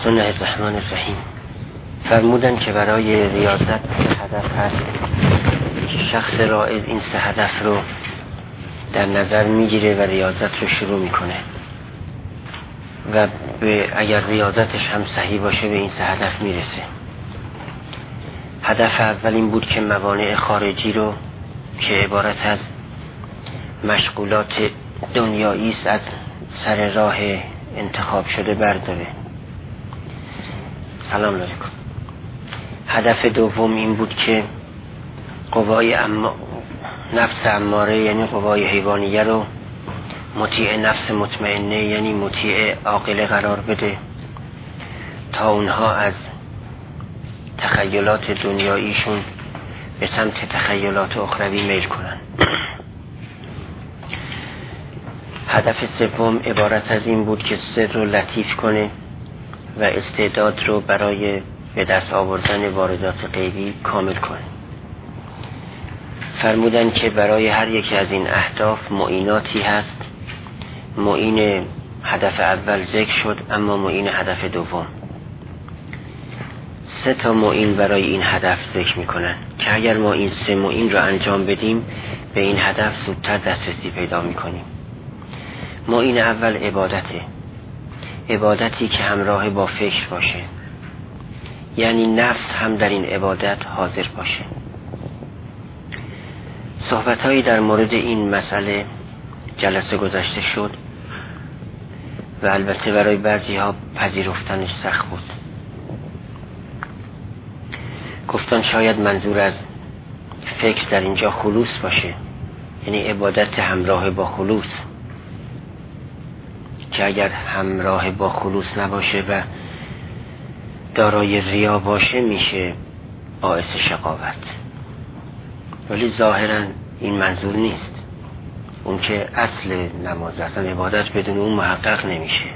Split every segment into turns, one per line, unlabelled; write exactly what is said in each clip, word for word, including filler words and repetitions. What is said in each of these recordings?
بسم الله الرحمن الرحیم. فرمودن که برای ریاضت سه هدف هست که شخص رائد این سه هدف رو در نظر میگیره و ریاضت رو شروع میکنه و به اگر ریاضتش هم صحیح باشه به این سه هدف میرسه. هدف اول این بود که موانع خارجی رو که عبارت از مشغولات دنیایی است از سر راه انتخاب شده برداره. سلام علیکم. هدف دوم این بود که قوای اما نفس اماره یعنی قوای حیوانیه رو مطیع نفس مطمئنه یعنی مطیع عاقله قرار بده تا اونها از تخیلات دنیاییشون به سمت تخیلات اخروی میل کنن. هدف سوم عبارت از این بود که سر رو لطیف کنه و استعداد رو برای به دست آوردن واردات غیبی کامل کنه. فرمودن که برای هر یکی از این اهداف معیناتی هست. معین هدف اول ذکر شد، اما معین هدف دوم. سه تا معین برای این هدف ذکر میکنن که اگر ما این سه معین رو انجام بدیم به این هدف زودتر دسترسی پیدا میکنیم. معین اول عبادته، عبادتی که همراه با فکر باشه، یعنی نفس هم در این عبادت حاضر باشه. صحبت‌هایی در مورد این مسئله جلسه گذشته شد و البته برای بعضی ها پذیرفتنش سخت بود. گفتن شاید منظور از فکر در اینجا خلوص باشه، یعنی عبادت همراه با خلوص، که اگر همراه با خلوص نباشه و دارای ریا باشه میشه باعث شقاوت. ولی ظاهرا این منظور نیست. اون که اصل نماز اصلا عبادت بدون اون محقق نمیشه.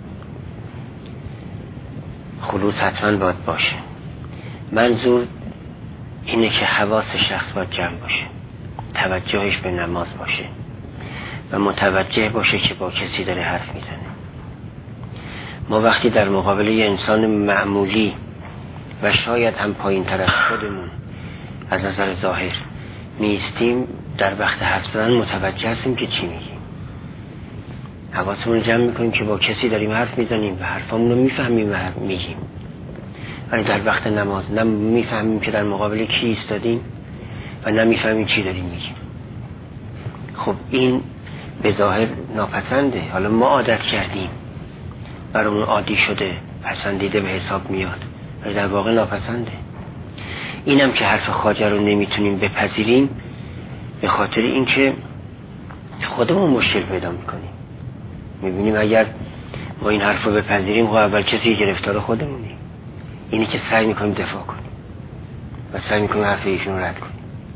خلوص حتما باید باشه. منظور اینه که حواس شخص باید جمع باشه، توجهش به نماز باشه و متوجه باشه که با کسی داره حرف میزنه. ما وقتی در مقابل یه انسان معمولی و شاید هم پایین تر از خودمون از نظر ظاهر میستیم، در وقت حرف زدن متوجه هستیم که چی میگیم. حواسمون رو جمع میکنیم که با کسی داریم حرف میزنیم و حرفامون رو میفهمیم و میگیم. ولی در وقت نماز نه میفهمیم که در مقابل کی ایستادیم و نه میفهمیم چی داریم میگیم. خب این به ظاهر ناپسنده. حالا ما عادت کردیم، برامون عادی شده، پسندیده به حساب میاد، ولی در واقع ناپسنده. اینم که حرف خواجه رو نمیتونیم بپذیریم به خاطر اینکه خودمون مشکل پیدا میکنیم. میبینیم اگر ما این حرف رو بپذیریم خب اول کسی گرفتار خودمونیم. اینی که سعی میکنیم دفاع کنیم و سعی میکنیم حرف ایشون رو رد کنیم.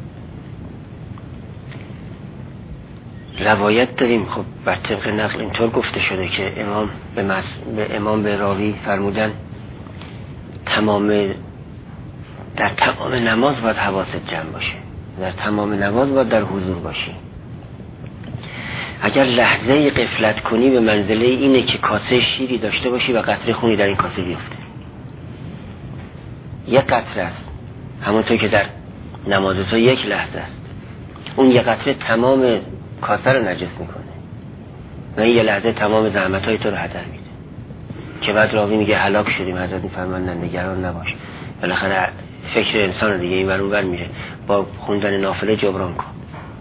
روایت داریم، خب بر طبق نقل اینطور گفته شده که امام به, مس... به امام به راوی فرمودن تمام در تمام نماز باید حواست جمع باشه، در تمام نماز باید در حضور باشی. اگر لحظه غفلت کنی به منزله اینه که کاسه شیری داشته باشی و قطره خونی در این کاسه بیفته. یک قطره است، همونطور که در نماز تو یک لحظه است. اون یک قطره تمام کاسه رو نجس میکنه و این یه لحظه تمام زحمت‌های تو رو هدر میده. که بعد راوی میگه هلاک شدیم، حضرت میفرمایند نگران نباش، بالاخره فکر انسان دیگه این ور اون ور میره، با خوندن نافله جبران کن.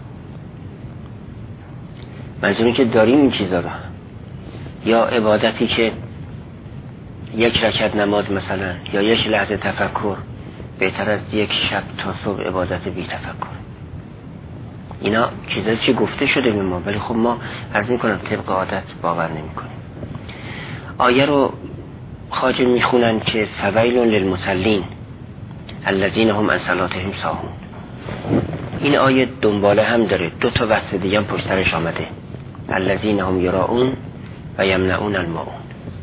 منظوری که داریم این چیزا رو، یا عبادتی که یک رکعت نماز مثلا یا یک لحظه تفکر بهتر از یک شب تا صبح عبادت بی تفکر. اینا چیزایی که گفته شده به ما، ولی خب ما عرض میکنم طبق عادت باور نمیکنیم. آیه رو خواجه میخونن که فویل للمصلین الذین هم عن صلاتهم ساهون. این آیه دنباله هم داره، دو تا وصف دیگه هم پشت سرش آمده، الذین هم یراؤون و یمنعون الماعون.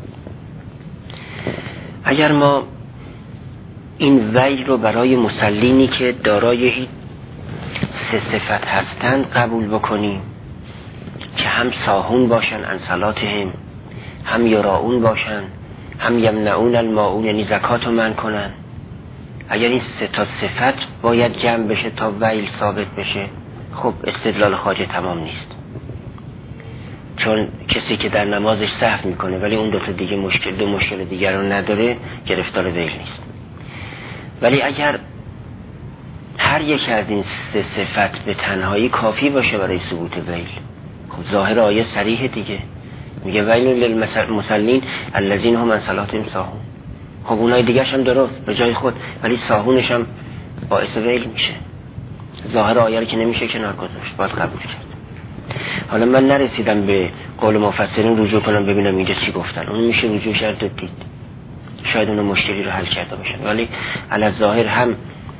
اگر ما این ویل رو برای مصلینی که دارای سه صفت هستند قبول بکنیم که هم ساهون باشن عن صلاتهم، هم یراؤون باشن هم یمنعون الماعون، یعنی زکات رو منع کنن. اگر این سه تا صفت باید جمع بشه تا ویل ثابت بشه، خب استدلال خواجه تمام نیست، چون کسی که در نمازش سهو میکنه ولی اون دو تا دیگه مشکل دو مشکل دیگر رو نداره گرفتار ویل نیست. ولی اگر هر یک از این سه صفت به تنهایی کافی باشه برای ثبوت ویل، خب ظاهر آیه صریح دیگه، میگه ویل للمصلین الذین هم عن صلاتهم ساهون. خب اونای دیگه هم درست به جای خود، ولی ساهونش هم باعث ویل میشه. ظاهر آیه رو که نمیشه کنار گذاشت، باید قبول کرد. حالا من نرسیدم به قول مفسرین رجوع کنم ببینم اینجا چی گفتن، اون میشه رجوع کرد و دید، شاید اون مشکلی رو حل کرده باشن. ولی علی ظاهر هم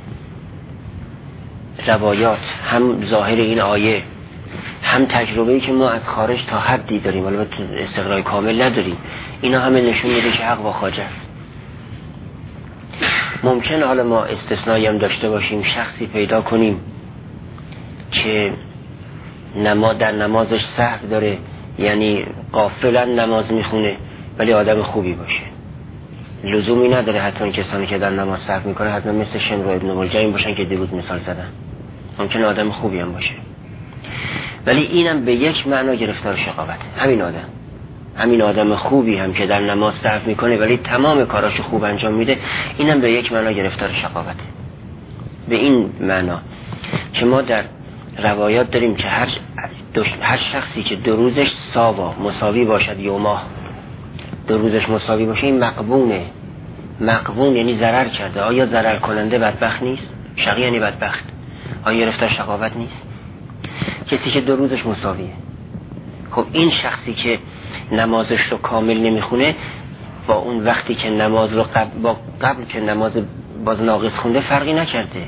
روایات، هم ظاهر این آیه، هم تجربه‌ای که ما از خارج تا حدی داریم، البته استقرای کامل نداریم، اینا همه نشون میده که حق با خواجه است. ممکن حالا ما استثنایی هم داشته باشیم، شخصی پیدا کنیم که نماز در نمازش سهو داره، یعنی غافلا نماز میخونه ولی آدم خوبی باشه. لزومی نداره حتما کسانی که در نماز سهو میکنه حتما مثل شمر و ابن ملجم باشن که دیروز مثال زدن، ممکن آدم خوبی هم باشه، ولی اینم به یک معنا گرفتار شقاوت. همین آدم همین آدم خوبی هم که در نماز سهو میکنه ولی تمام کاراشو خوب انجام میده، اینم به یک معنا گرفتار شقاوت. به این معنا که ما در روایات داریم که هر هر شخصی که دو روزش ساوا مساوی باشد، یوما دو روزش مساوی باشه، این مقبونه. مقبون یعنی ضرر کرده. آیا ضرر کننده بدبخت نیست؟ شقی یعنی بدبخت. آیا گرفتار شقاوت نیست؟ کسی که دو روزش مساویه. خب این شخصی که نمازش رو کامل نمیخونه با اون وقتی که نماز رو قبل با قبل که نماز باز ناقص خونده فرقی نکرده،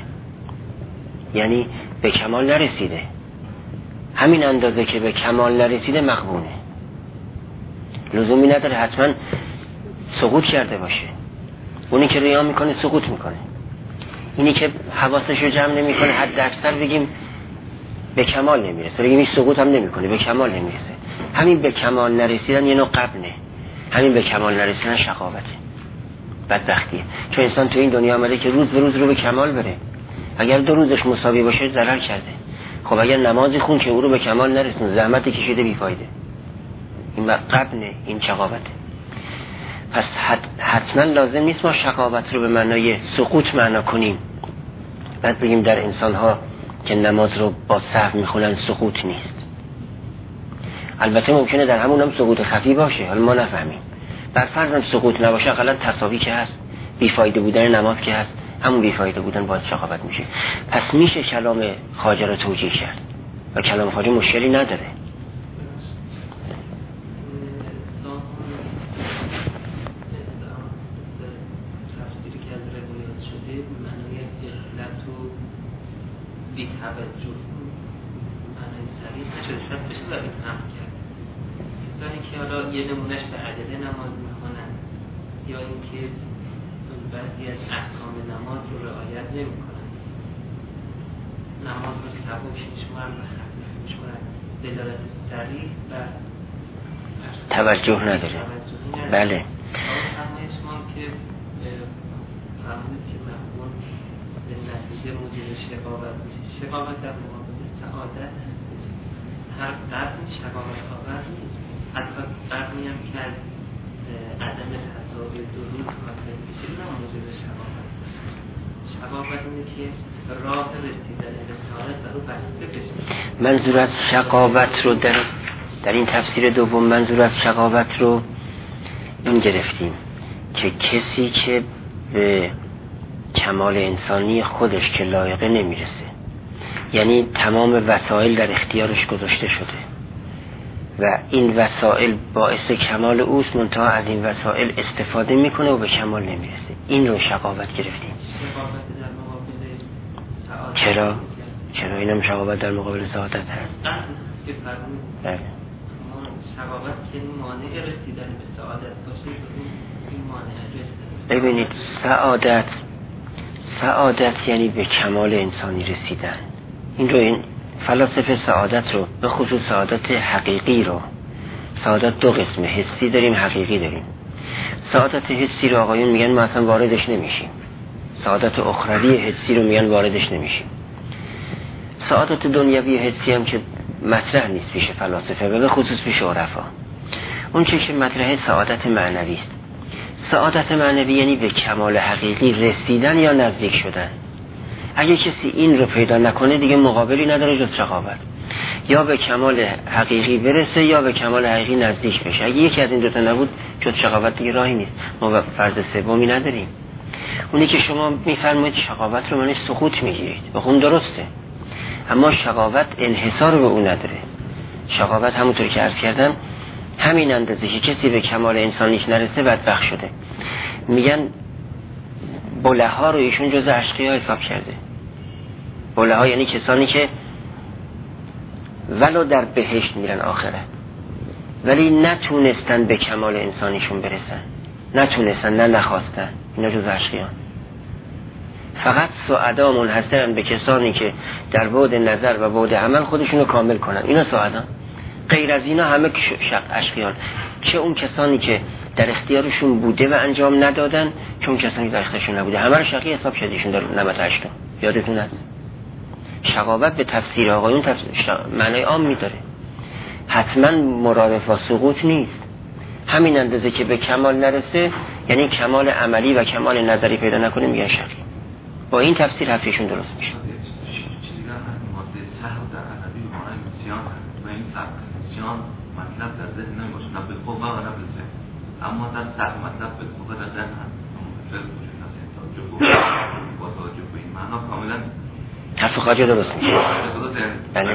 یعنی به کمال نرسیده. همین اندازه که به کمال نرسیده مقبونه. لزومی نداره حتما سقوط کرده باشه. اونی که ریا میکنه سقوط میکنه، اینی که حواسش رو جمع نمیکنه حد اکثر بگیم به کمال نمیرسه، بگیم این سقوط هم نمیکنه، به کمال نمیرسه. همین به کمال نرسیدن یه نوع قبنه، همین به کمال نرسیدن شقاوته، بدبختیه. چون انسان تو این دنیا آمده که روز به روز رو به کمال بره. اگر دو روزش مساوی باشه ضرر کرده. خب اگر نمازی خون که او رو به کمال نرسونه، زحمت کشیده بیفایده، این قبنه، این شقاوته. پس حتما لازم نیست ما شقاوت رو به معنای سقوط معنا کنیم بعد بگیم در انسان‌ها که نماز رو با سهو میخونن سقوط نیست. البته ممکنه در همون هم سقوط خفی باشه، حالا ما نفهمیم. در فرض هم سقوط نباشه اقلا تساوی که هست، بیفایده بودن نماز که هست، همون بیفایده بودن باعث شقاوت میشه. پس میشه کلام خواجه رو توجیه کرد و کلام خواجه مشکلی نداره.
بی توجه معنی صریح نشده، شاید بشه داریم هم کرد. کسانی که حالا یه نمونش به عجله نماز میخونن یا اینکه بعضی از احکام نماز رو رعایت نمیکنن، نماز رو سبک میشمارن و خفیف میشمارن، دلالت صریح و
توجه نداره. بله
همه شما که فرمودید که مفهوم به نتیجه موجب شقاوت میشه. شقاوت در مقابل سعادت هر قرنی شقاوت آور نیست. حتی قرنی هم که از عدم تصاوی درود مثلا میشه نه موجب شقاوت. شقاوت اینه که راه رسیدن به سعادت برو بسته بشه.
منظور از شقاوت رو در در این تفسیر دوم منظور از شقاوت رو این گرفتیم که کسی که به کمال انسانی خودش که لایقه نمیرسه، یعنی تمام وسایل در اختیارش گذاشته شده و این وسایل باعث کمال اوست، منتها از این وسایل استفاده میکنه و به کمال نمیرسه، این رو شقاوت گرفتیم. چرا؟ چرا اینم شقاوت در مقابل سعادت هست؟ بله.
شقاوت که مانع رسیدن به سعادت باشه، این مانع رسیدن.
ببینید سعادت سعادت یعنی به کمال انسانی رسیدن. این رو این فلاسفه سعادت رو به خصوص سعادت حقیقی رو، سعادت دو قسمه، حسی داریم حقیقی داریم. سعادت حسی رو آقایون میگن ما اصلا واردش نمیشیم. سعادت اخروی حسی رو میگن واردش نمیشیم. سعادت دنیوی حسی هم که مطرح نیست پیش فلاسفه و به خصوص پیش عرفا. اون چیزی که مطرحه سعادت معنوی است. سعادت معنوی یعنی به کمال حقیقی رسیدن یا نزدیک شدن. اگه کسی این رو پیدا نکنه دیگه مقابلی نداره جز رقابت. یا به کمال حقیقی برسه یا به کمال حقیقی نزدیک بشه. اگه یکی از این دو تا نبود جز رقابت دیگه راهی نیست. ما فرض سومی نداریم. اونی که شما میفرمایید شقاوت رو معنی سقوط میگیرید. بخون درسته. اما شقاوت انحصار به اون نداره. شقاوت همونطور که عرض کردم همین اندازه که کسی به کمال انسانیش نرسه بدبخت شده. میگن بلها رو ایشون جز اشقیا حساب کرده. بلها یعنی کسانی که ولو در بهشت میرن آخرت ولی نتونستن به کمال انسانیشون برسن، نتونستن، نه نخواستن، اینا جز اشقیان. فقط سعدا منحصرن به کسانی که در بعد نظر و بعد عمل خودشون رو کامل کنن، اینا سعدا. غیر از اینا همه شق اشقیان. چه اون کسانی که در اختیارشون بوده و انجام ندادن، چون کسانی در اختیارشون نبوده، همه رو شقی حساب شدیشون در نمت هشتم. یادتون هست شقاوت به تفسیر آقایون تفسیر معنای عام میداره، حتما مرادف و سقوط نیست. همین اندازه که به کمال نرسه یعنی کمال عملی و کمال نظری پیدا نکنه میگن شقی. با این تفسیر حرفشون درست میشه.
چیزی هم هست ماده سهو در عربی به معنای نسیان و این فرق نسیان مطلب در ذهن نمیباشه، نه به قوه و نه به ذهن، اما در سهو مطلب به قوه در ذهن هست. فعل وجود نداره توجه با توجه به این معنا کاملا
حرف خواجه درست میشه.
بله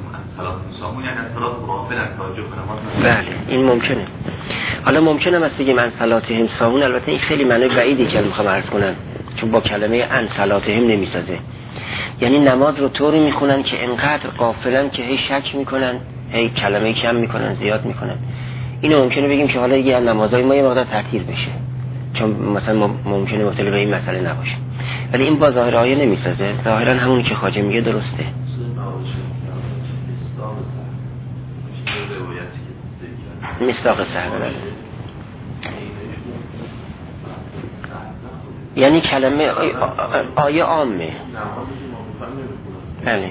بله این ممکنه. حالا ممکنه است بگیم ان صلاتهم ساهون، البته این خیلی معنی بعیدی که میخوام عرض کنم چون با کلمه ان صلاتهم نمیسازه. یعنی نماز رو طوری میخونن که انقدر غافلن که هی شک میکنن، هی کلمه کم میکنن، زیاد میکنن. اینو ممکنه بگیم که حالا دیگه نمازهای ما یه مقدار تعطیل بشه چون مثلا ممکنه مطلع به این مسئله نباشه، ولی این با ظاهر آیه نمیسازه. ظاهرا همونی که خواجه میگه درسته. مصداق صحبه یعنی کلمه آیه عامه. بله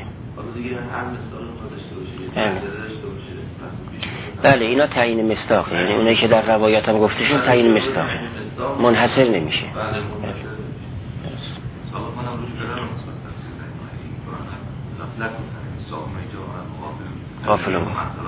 بله بله اینا تعیین مصداقه، یعنی اونایی که در روایات هم گفته شد تعیین مصداقه، منحصر نمیشه. غافلون.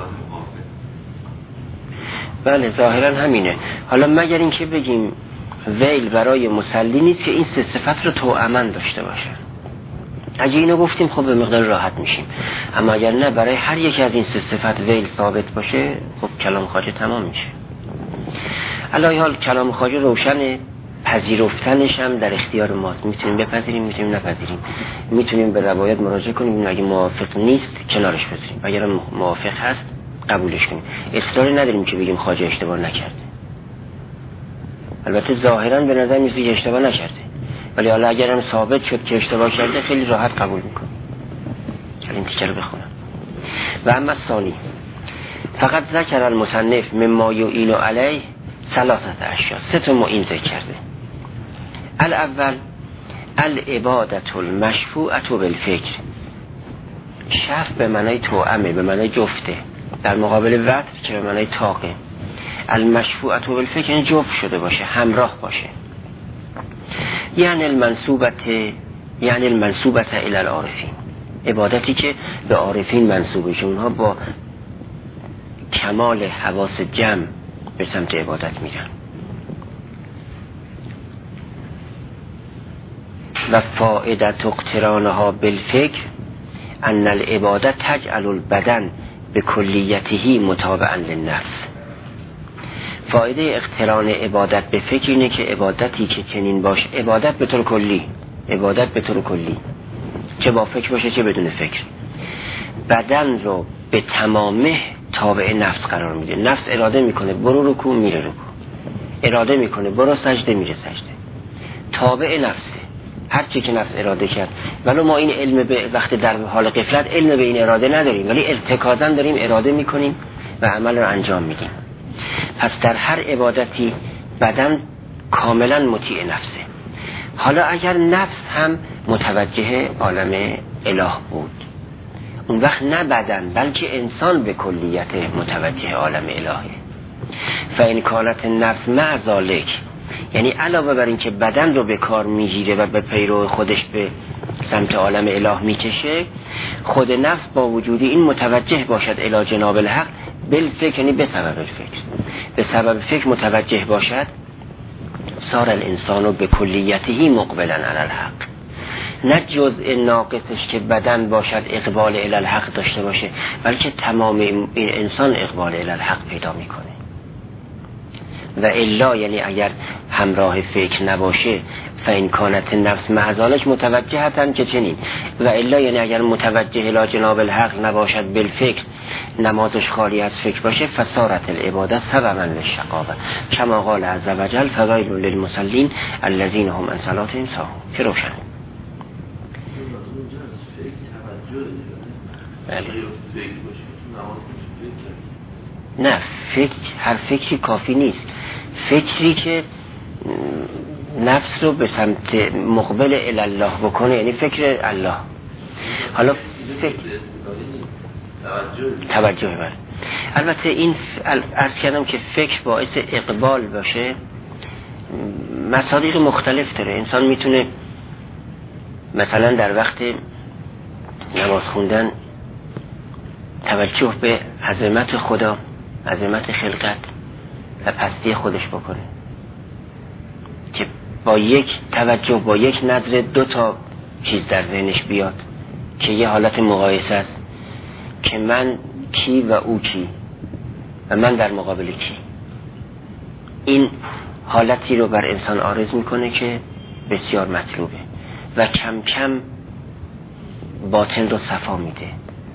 بله ظاهرا همینه. حالا مگر اینکه بگیم ویل برای مصلی نیست که این سه صفت رو توأمن داشته باشه. اگه اینو گفتیم خب به مقدار راحت میشیم، اما اگر نه برای هر یک از این سه صفت ویل ثابت باشه خب کلام خواجه تمام میشه. علی حال کلام خواجه روشنه، پذیرفتنش هم در اختیار ماست. میتونیم بپذیریم، میتونیم نپذیریم، میتونیم به روایت مراجعه کنیم، اگه موافق نیست کنارش بذاریم، اگر موافق هست قبولش کنیم. اصراری نداریم که بگیم خواجه اشتباه نکرده. البته ظاهرا به نظر میاد که اشتباه نکرده، ولی حالا اگر هم ثابت شد که اشتباه کرده خیلی راحت قبول میکنیم. حالا این تیکه رو بخونم. و اما ثانی فقط ذکر المصنف مما یعین علیه ثلاثه اشیاء، سه تا معین ذکر کرده. الاول العبادة المشفوعة بالفکر. شف به معنای توأمه، به معنای جفته، در مقابل وتر که به معنای طاقه. المشفوعة بالفکر یعنی جفت شده باشه، همراه باشه. یعنی المنسوبت یعنی المنسوبت الی العارفین، عبادتی که به عارفین منسوبه، که اونها با کمال حواس جمع به سمت عبادت میرن. و فائدت اقترانها بالفکر ان العبادت تجعل البدن به کلیته متابعا للنفس. فایده اقتران عبادت به فکر اینه که عبادتی که چنین باشه، عبادت به طور کلی، عبادت به طور کلی چه با فکر باشه چه بدون فکر، بدن رو به تمامه تابع نفس قرار میده. نفس اراده میکنه برو رکوع میره رکوع، اراده میکنه برو سجده میره سجده، تابع نفسه هر چی که نفس اراده کرد. ولی ما این علم به وقت در حال غفلت علم به این اراده نداریم، ولی ارتکازا داریم اراده میکنیم و عمل رو انجام میدیم. پس در هر عبادتی بدن کاملا مطیع نفسه. حالا اگر نفس هم متوجه عالم اله بود، اون وقت نه بدن بلکه انسان به کلیت متوجه عالم الهه. فإن کانت نفس مع ذلک، یعنی علاوه بر این که بدن رو به کار میگیره و به پیرو خودش به سمت عالم اله میکشه، خود نفس با وجود این متوجه باشد الی جناب الحق بالفکر، یعنی به سبب فکر، به سبب فکر متوجه باشد، صار الانسان به کلیته مقبلا علی الحق، نه جزء ناقصش که بدن باشد اقبال الی الحق داشته باشه، بلکه تمام این انسان اقبال الی الحق پیدا میکنه. و الا یعنی اگر همراه فکر نباشه، فإن کانت نفس مع ذلک متوجهتن که چنین، و الا یعنی اگر متوجه الی جناب الحق نباشد بالفکر، نمازش خالی از فکر باشه، فصارت العباده سببا للشقاوه کما قال عز وجل فویل للمصلین الذین هم عن صلاتهم ساهون. که روشن نه، فکر هر فکری کافی نیست. فکری که نفس رو به سمت مقبل الی الله بکنه، یعنی فکر الله. حالا فکر توجه بر البته این عرض کردم که فکر باعث اقبال باشه، مصادیق مختلف داره. انسان میتونه مثلا در وقت نماز خوندن توجه به عظمت خدا، عظمت خلقت و پستی خودش بکنه، که با یک توجه، با یک نظر دو تا چیز در ذهنش بیاد که یه حالت مقایسه است، که من کی و او کی و من در مقابل کی. این حالتی رو بر انسان عارض میکنه که بسیار مطلوبه و کم کم باطن رو صفا میده.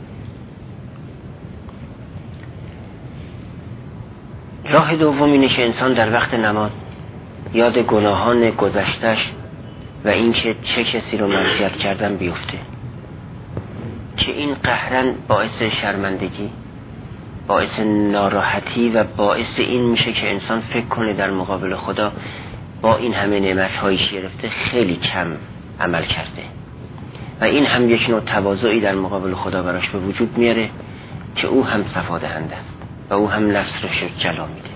راه دوم اینه که انسان در وقت نماز یاد گناهان گذشتش و اینکه چه کسی رو معصیت کردن بیفته، که این قهرن باعث شرمندگی، باعث ناراحتی و باعث این میشه که انسان فکر کنه در مقابل خدا با این همه نعمت‌هایی گرفته خیلی کم عمل کرده، و این هم یک نوع تواضعی در مقابل خدا براش به وجود میاره که او هم صفا دهنده است و او هم نفس رو جلا میده.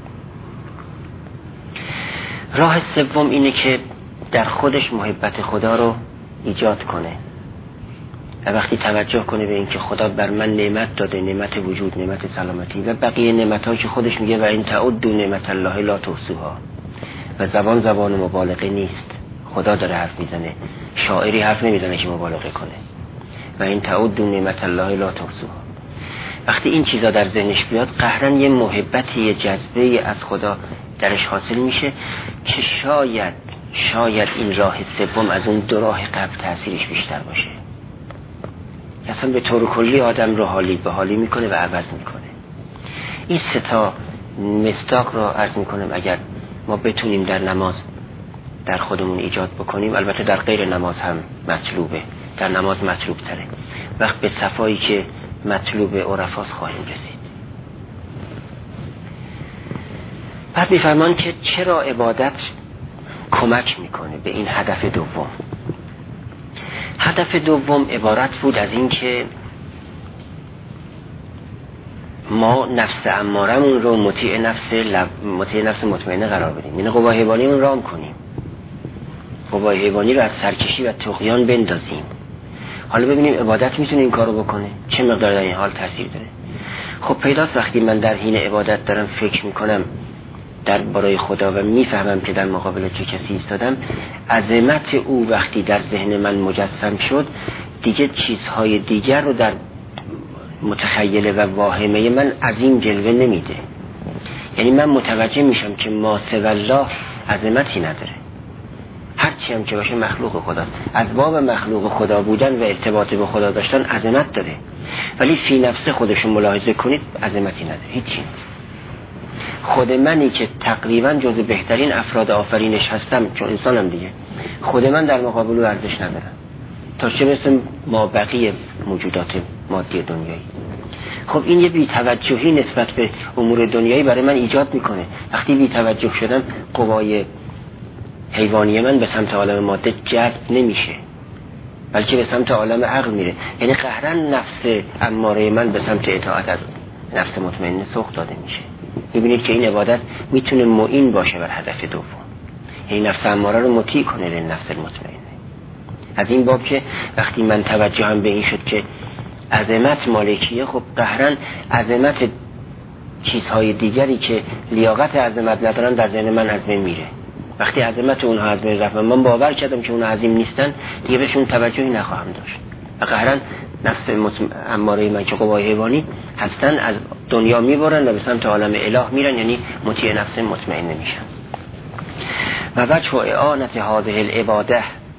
راه سوم اینه که در خودش محبت خدا رو ایجاد کنه و وقتی توجه کنه به این که خدا بر من نعمت داده، نعمت وجود، نعمت سلامتی و بقیه نعمت‌هایی که خودش میگه و این تعدوا نعمت الله لا تحصوها، و زبان زبان مبالغه نیست، خدا داره حرف میزنه، شاعری حرف نمیزنه که مبالغه کنه. و این تعدوا نعمت الله لا تحصوها، وقتی این چیزا در ذهنش بیاد، قهرن یه محبتی، یه جذبه از خدا درش حاصل میشه که شاید شاید این راه سوم از اون دو راه قبل تأثیرش بیشتر باشه. اصلا به طور کلی آدم رو حالی به حالی میکنه و عوض میکنه. این سه تا مصداق رو عرض میکنم اگر ما بتونیم در نماز در خودمون ایجاد بکنیم، البته در غیر نماز هم مطلوبه، در نماز مطلوب تره، وقت به صفایی که مطلوب عرفاس خواهیم رسید. بعد میفرمان که چرا عبادت کمک میکنه به این هدف دوم. هدف دوم عبارت بود از این که ما نفس امارمون رو مطیع نفس لب... مطیع نفس مطمئنه قرار بدیم، یعنی قوای حیوانیمون رام کنیم، قوای حیوانی رو از سرکشی و طغیان بندازیم. حالا ببینیم عبادت میتونه این کارو بکنه، چه مقدار در این حال تاثیر داره. خب پیداست وقتی من در حین عبادت دارم فکر میکنم در برای خدا و میفهمم که در مقابل چه کسی ایستادم، عظمت او وقتی در ذهن من مجسم شد، دیگه چیزهای دیگر رو در متخیله و واهمه من عظیم جلوه نمیده. یعنی من متوجه میشم که ما سوی الله عظمتی نداره، هرچی هم که باشه مخلوق خداست. از باب مخلوق خدا بودن و ارتباط به خدا داشتن عظمت داره، ولی فی نفسه خودشون ملاحظه کنید عظمتی نداره، هیچی نیست. خود منی که تقریبا جز بهترین افراد آفرینش هستم، چون انسانم دیگه، خود من در مقابل او ارزش ندارم، تا چه مثل ما بقیه موجودات مادی دنیایی. خب این یه بی‌توجهی نسبت به امور دنیایی برای من ایجاد میکنه. وقتی بی‌توجه شدم قوای حیوانی من به سمت عالم ماده جذب نمیشه، بلکه به سمت عالم عقل میره. یعنی قهرن نفس اماره من به سمت اطاعت از نفس مطمئنه سوق داده میشه. میبینید که این عبادت میتونه معین باشه بر هدف دوم، یعنی نفس اماره رو مطیع کنه به نفس مطمئنه. از این باب که وقتی من توجهم به این شد که عظمت مالکیه، خب قهرن عظمت چیزهای دیگری که لیاقت عظمت ندارن در ذهن من از بین میره. وقتی عظمت اونها از بین رفت، من باور کردم که اونها عظیم نیستن، دیگه بهشون توجهی نخواهم داشت. و قهرن نفس اماره من که قوای حیوانی هستن از دنیا میبرن و به سمت عالم اله میرن، یعنی مطیع نفس مطمئنه میشن. و وجه اعانت هذه العباده،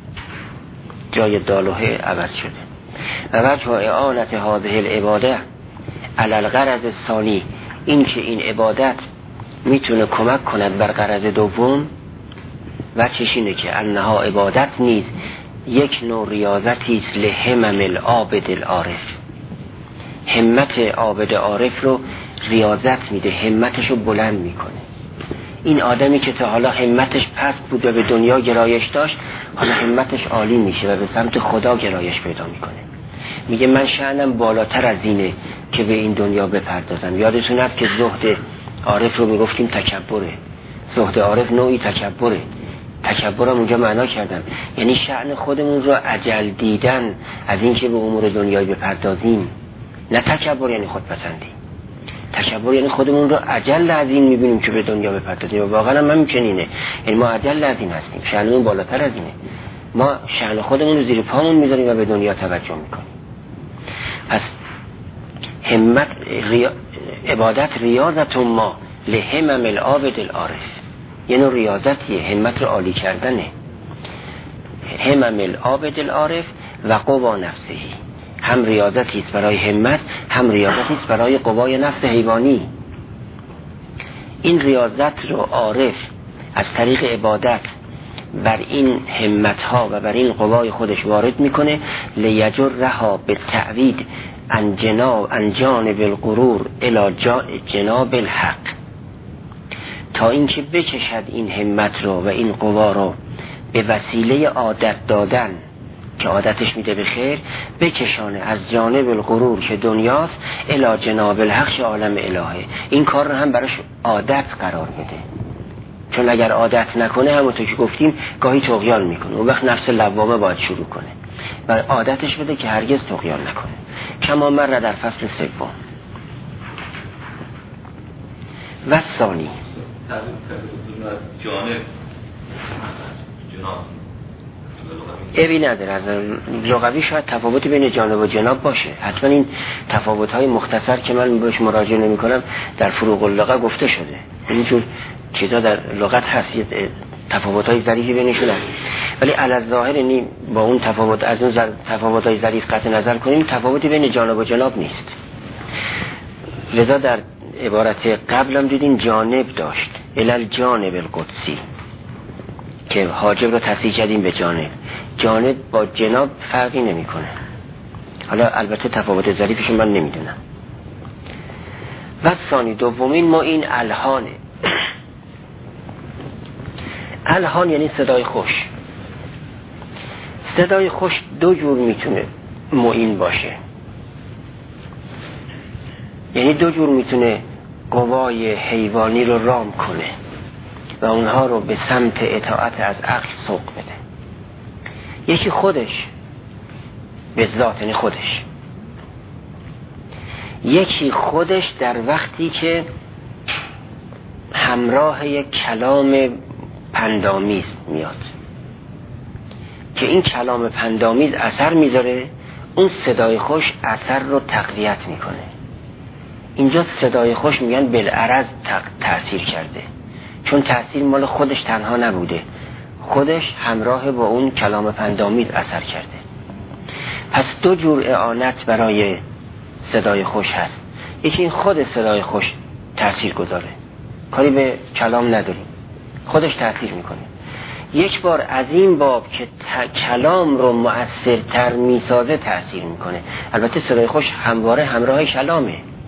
جای دالوه عوض شده، و وجه اعانت هذه العباده علی الغرض الثانی، این که این عبادت میتونه کمک کند بر غرض دوم، و چش اینه که انها عبادت نیز یک نوع ریاضتی است لهمم العابد العارف. همت عابد عارف رو ریاضت میده، همتش رو بلند میکنه. این آدمی که تا حالا همتش پست بود و به دنیا گرایش داشت، حالا همتش عالی میشه و به سمت خدا گرایش پیدا میکنه. میگه من شأنم بالاتر از اینه که به این دنیا بپردازم. یادتون هست که زهد عارف رو میگفتیم تکبره. زهد عارف نوعی تکبره. تکبرم اونجا معنا کردم، یعنی شأن خودمون رو عجل دیدن از این که به امور دنیایی بپردازیم. نه تکبر یعنی خودپسندی، تکبر یعنی خودمون رو عجل از این میبینیم که به دنیا بپردازیم. و واقعا هم همینه، یعنی ما عجل از این هستیم، شأنمون بالاتر از اینه. ما شأن خودمون رو زیر پامون میذاریم و به دنیا توجه میکنیم. پس همت ریا... عبادت ریاضت ما لهمم العابد العارف، یه نوع ریاضتیه، همت رو عالی کردنه. همم العابد العارف و قوا نفسهی، هم ریاضتی است برای همت، هم ریاضتی است برای قوای نفس حیوانی. این ریاضت رو عارف از طریق عبادت بر این همت ها و بر این قوای خودش وارد میکنه، لیجرها به تعوید عن جناب عن جانب الغرور الی جناب الحق، تا اینکه بکشد این همت رو و این قوا رو به وسیله عادت دادن که عادتش میده به خیر، بکشانه از جانب الغرور که دنیاست الی جناب الحق عالم الهه. این کار رو هم براش عادت قرار بده، چون اگر عادت نکنه همونطور که گفتیم گاهی طغیان میکنه. اون وقت نفس لوامه باید شروع کنه و عادتش بده که هرگز طغیان نکنه. کما مر در فصل سوم. و ثانی
جانب جناب
ابی نداره، از لغوی شاید تفاوتی بین جانب و جناب باشه. حتما این تفاوت‌های مختصر که من بهش مراجعه نمی‌کنم در فروق اللغه گفته شده. اینجور چیزا در لغت هست، تفاوت‌های ظریفی بینشون هست، ولی علی ظاهر یعنی با اون تفاوت از اون تفاوت‌های ظریف قطع نظر کنیم، تفاوتی بین جانب و جناب نیست. لذا در عبارت قبلم دیدین جانب داشت، الی جانب القدسی، که حاجب رو تصحیح کردیم به جانب. جانب با جناب فرقی نمی‌کنه. حالا البته تفاوت ظریفشون من نمیدونم. و ثانی دومین ما این الهانه. الهان یعنی صدای خوش. صدای خوش دو جور میتونه معین باشه، یعنی دو جور میتونه قوای حیوانی رو رام کنه و اونها رو به سمت اطاعت از عقل سوق بده. یکی خودش به ذات، یعنی خودش. یکی خودش در وقتی که همراه یک کلام پندامیز میاد که این کلام پندامیز اثر میذاره، اون صدای خوش اثر رو تقویت میکنه. اینجا صدای خوش میگن بالعرض تأثیر کرده، چون تأثیر مال خودش تنها نبوده، خودش همراه با اون کلام پندامیز اثر کرده. پس دو جور اعانت برای صدای خوش هست. یکی این خود صدای خوش تأثیر گذاره، کاری به کلام نداریم، خودش تأثیر میکنه. یک بار از این باب که کلام رو مؤثرتر میسازه تأثیر میکنه. البته صدای خوش همواره همراه کلامه،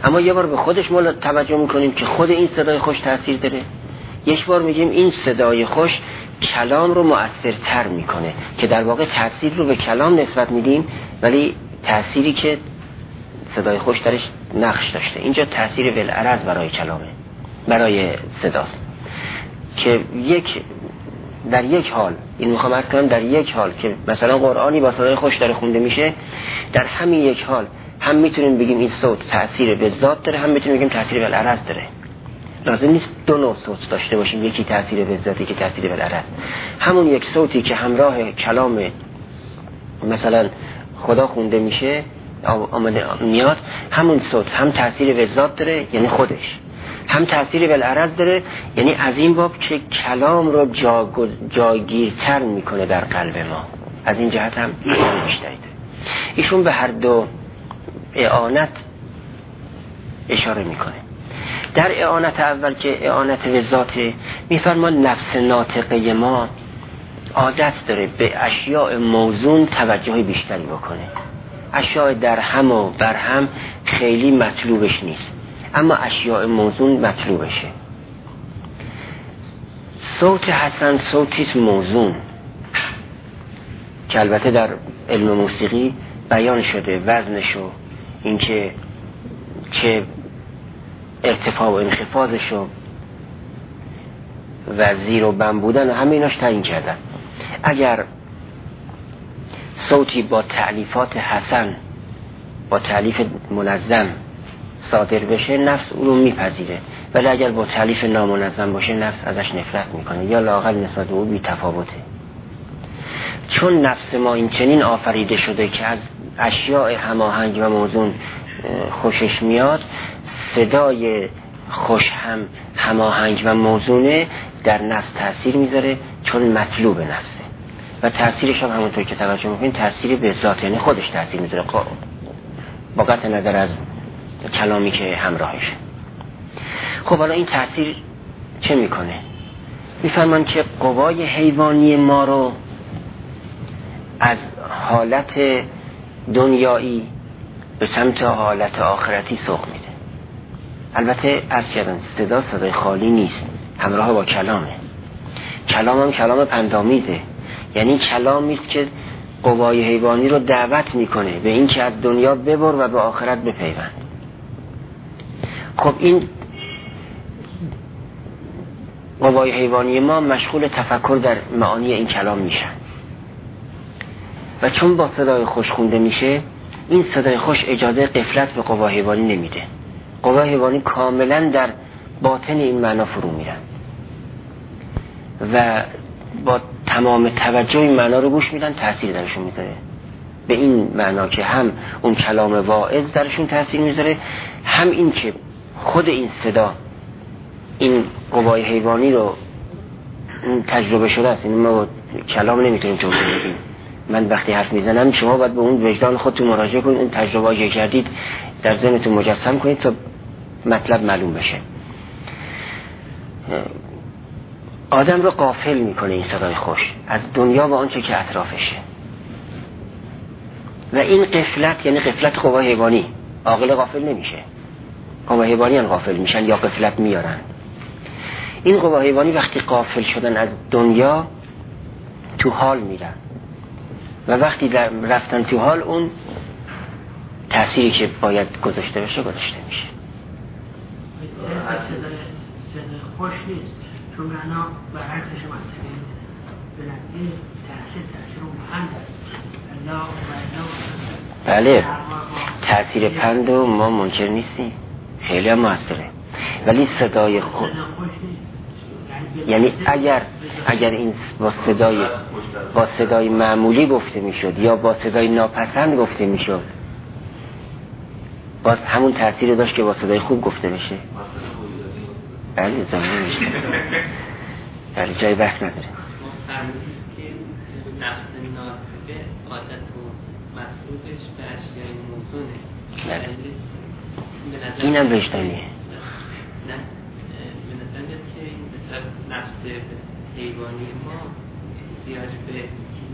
اما یه بار به خودش ما توجه میکنیم که خود این صدای خوش تاثیر داره، یک بار میگیم این صدای خوش کلام رو مؤثرتر میکنه، که در واقع تاثیر رو به کلام نسبت میدیم ولی تأثیری که صدای خوش درش نقش داشته. اینجا تأثیر بالعرض برای کلامه، برای صداست، که یک در یک حال، این میخوام عرض کنم در یک حال که مثلا قرآنی با صدای خوش داره خونده میشه، در همین یک حال هم میتونیم بگیم این صوت تأثیر به ذات داره، هم میتونیم بگیم تأثیر بالعرض داره. لازم نیست دو نوع صوت داشته باشیم، یکی تأثیر به ذات، یکی تأثیر بالعرض. همون یک صوتی که همراه کلام مثلا خدا خونده میشه آمده میاد، همون صوت هم تأثیر به ذات داره یعنی خودش، هم تأثیر بالعرض داره یعنی از این باب که کلام رو جاگیرتر میکنه در قلب ما. از این جهت هم بیشتری داره. ایشون به هر دو اعانت اشاره میکنه. در اعانت اول که اعانت به ذاته، میفرمان نفس ناطقه ما عادت داره به اشیاء موزون توجه بیشتری بکنه. اشیاء در هم و بر هم خیلی مطلوبش نیست، اما اشیاء موزون مطلوبشه. صوت حسن صوتیست موزون که البته در علم موسیقی بیان شده وزنشو، اینکه چه ارتفاع و انخفاضشو و زیر و بم بودن و همه ایناش تعیین کردن. اگر صوتی با تألیفات حسن، با تألیف منظم صادر بشه، نفس اون رو میپذیره، ولی اگر با تألیف نامنظم باشه نفس ازش نفرت میکنه یا لااقل نسبت به او بی تفاوته. چون نفس ما این چنین آفریده شده که از اشیاء هماهنگ و موزون خوشش میاد، صدای خوش هم هماهنگ و موزونه در نفس تأثیر میذاره، چون مطلوب نفسه و تأثیرش هم همونطور که توجه میکنین تأثیری به ذات، یعنی خودش تأثیر میذاره با قطع نظر از کلامی که همراهشه. خب حالا این تأثیر چه میکنه؟ میفرمان که قوای حیوانی ما رو از حالت دنیایی به سمت حالت آخرتی سوق میده. البته از کردن صدا صدای خالی نیست، همراه با کلامه. کلام هم کلام پندآمیزه، یعنی کلامی است که قوای حیوانی رو دعوت میکنه به این که از دنیا ببر و به آخرت بپیوند. خب این قوای حیوانی ما مشغول تفکر در معانی این کلام میشن و چون با صدای خوش خونده میشه، این صدای خوش اجازه غفلت به قوای حیوانی نمیده. قوای حیوانی کاملا در باطن این معنا فرو میرن و با تمام توجه این معنا رو گوش میدن، تأثیر درشون میذاره. به این معنا که هم اون کلام واعظ درشون تأثیر میذاره، هم این که خود این صدا این قوای حیوانی رو تجربه شده است. این ما با کلام نمیتونیم توصیف بدیم. من وقتی حرف میزنم شما باید به اون وجدان خودتون مراجعه کنید، اون تجربه که کردید در ذهنتون مجسم کنید تا مطلب معلوم بشه. آدم رو غافل میکنه این صدای خوش از دنیا و آنچه که اطرافشه و این غفلت یعنی غفلت قوای حیوانی. عاقل غافل نمیشه، قوای حیوانی هم غافل میشن یا غفلت میارن. این قوای حیوانی وقتی غافل شدن از دنیا تو حال میرن و وقتی رفتن تو حال اون تأثیری که باید گذاشته بشه گذاشته میشه.
صدای خوش نیست چون معنا برعکسش مسئله به نتیجه تأثیر تأثیر اون پند است.
بله تأثیر پند و ما منکر نیستیم، خیلی هم موثره، ولی صدای خوش یعنی اگر اگر این با صدای با صدای معمولی گفته میشد یا با صدای ناپسند گفته میشد، باز همون تأثیر داشت که با صدای خوب گفته بشه. بله زمین میشه، بله جای بحث نداره.
که نفس ناطقه عادت و مسئولش به اشیای موزونه.
اینم وجدانیه.
نه به نظر میاد که این بسر نفس حیوانی ما احتیاج به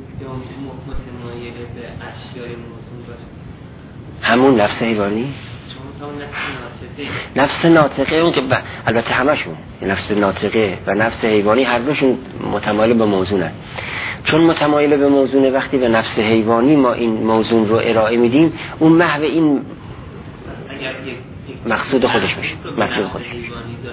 متمایل به اشیای موزون داشت.
همون نفس حیوانی؟
چون شما اون
نفس
نفس ناطقه
ناطقه اون که ب... البته همشون نفس ناطقه و نفس حیوانی هر دوشون متمایل به موضوعن. چون متمایل به موضوع وقتی به نفس حیوانی ما این موضوع رو ارائه میدیم اون محو این مقصود خودش میشه، مطلوب خودش میشه.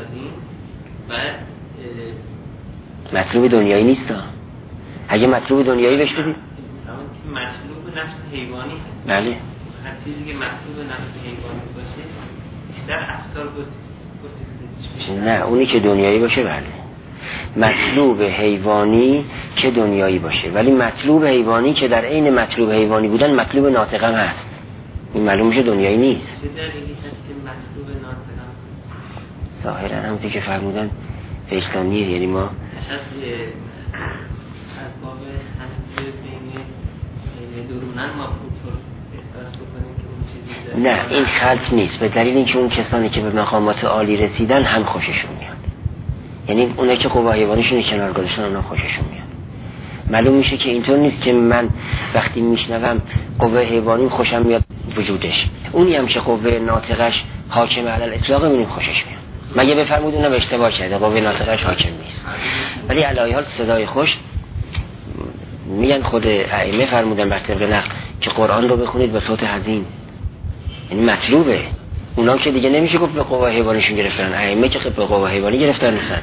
مطلوب دنیایی نیست ها. اگه مطلوب دنیایی بهش بدید
مطلوب نفس حیوانی هست.
بله
هر چیزی که مطلوب نفس حیوانی باشه بیشتر افکار گسترده
نه اونی که دنیایی باشه بله مطلوب حیوانی که دنیایی باشه، ولی مطلوب حیوانی که در عین مطلوب حیوانی بودن مطلوب ناطق هم هست، این معلوم میشه دنیایی نیست.
چه دلیلی هست که مطلوب ناطق هم
ظاهرا همونطور که فرمودن فیضانیه، یعنی ما
از باب همینطور بین درونن ما خودتور احساس بکنیم که اون چیزی
نه این خلط نیست، به دلیل اینکه اون کسانی که به مقامات عالی رسیدن هم خوششون میاد، یعنی اونایی که قوا حیوانیشون کنار گذاشتن اونا خوششون میاد. معلوم میشه که اینطور نیست که من وقتی میشنوم قوا حیوانی خوشم میاد وجودش، اونی هم که قوا ناطقش حاکم علی الاطلاق میبینیم خوشش میاد، مگه بفرمود اونم اشتباه کرده قوا ناطقش حاکم نیست. ولی علی حال صدای خوش میگن خود ائمه فرمودن بر طبق نقل که قرآن رو بخونید با صوت حزین، یعنی مطلوبه. اونا که دیگه نمیشه گفت به قوا حیوانیشون گرفتن، ائمه که به قوا حیوانی گرفتن نیستن.